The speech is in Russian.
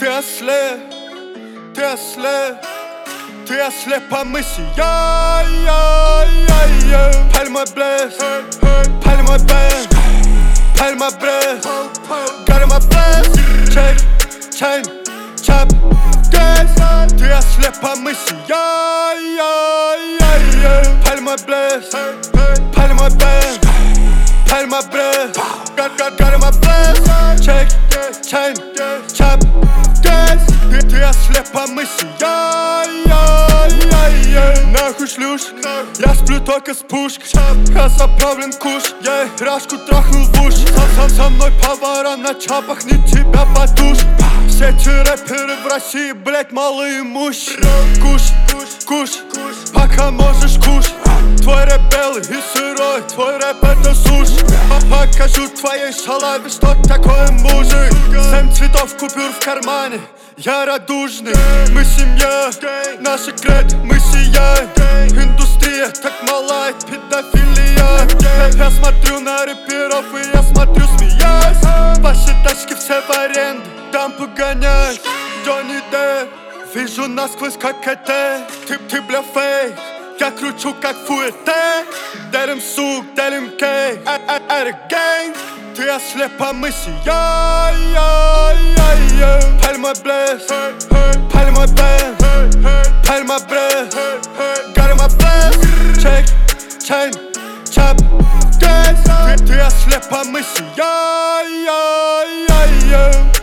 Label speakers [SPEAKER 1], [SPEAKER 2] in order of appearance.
[SPEAKER 1] Ты ослеп, ты ослеп, ты ослеп, а мы сияем. Паль мой блеск, паль мой бэм, паль мой бред, горы мой блеск. Чек, чейн, чап, гэс. Ты ослеп, а мы сияем. Паль мой блеск, паль мой бэм, паль мой бред, горы мой блеск. Чек, чейн, чап, гэс. Ты ослеп, а мы сияем. Нахуй шлюш, я сплю только с пушкой. Я заправлен куш, я рашку трахнул в уши. Со мной повара на чапах, не тебя подуш. Все эти рэперы в России, блять, малоимущие. Куш, куш, пока можешь кушать. Твой рэп белый и сырой, твой рэп это суши. Покажу твоей шалаве, что такое мужик. 7 цветов купюр в кармане, я радужный. Мы семья, наша кредит, мы сияем. Индустрия так малая, педофилия. Я смотрю на рэперов и я смотрю смеясь. Ваши тачки все в аренду, там погонять. Джонни Депп, вижу насквозь как это. Ты бля фейк, я кручу как фуэте. Делим сук, делим кейк, это гэнг. Ты ослеп, а мы сияем. Паль мой блеск, паль мой бэм, паль мой бред, горы мой блеск. Чек, чейн, чап, гэс. Ты ослеп, а мы сияем.